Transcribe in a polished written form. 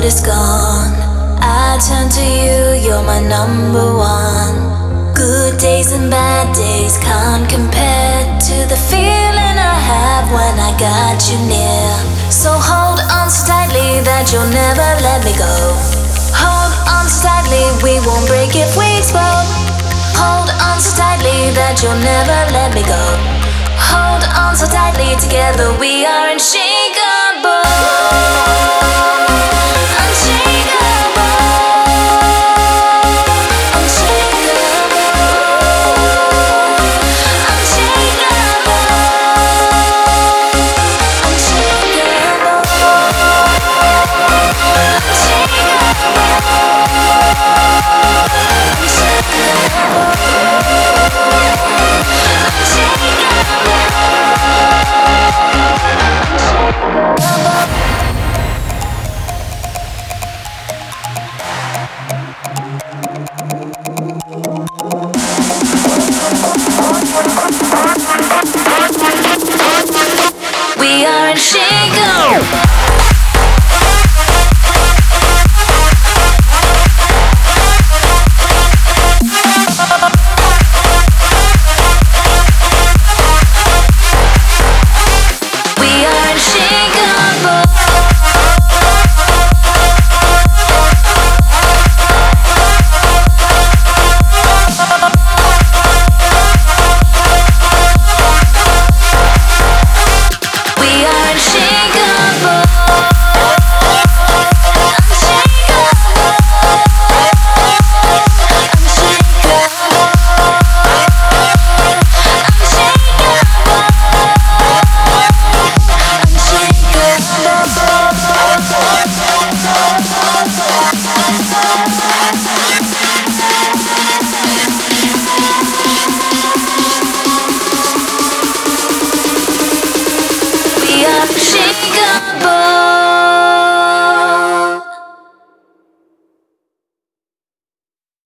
is gone, I turn to you, you're my number one. Good days and bad days can't compare to the feeling I have when I got you near. So hold on so tightly that you'll never let me go. Hold on so tightly, we won't break if we explode. Hold on so tightly that you'll never let me go. Hold on so tightly, together we are unshakable. We are unshakable. We are unshakable.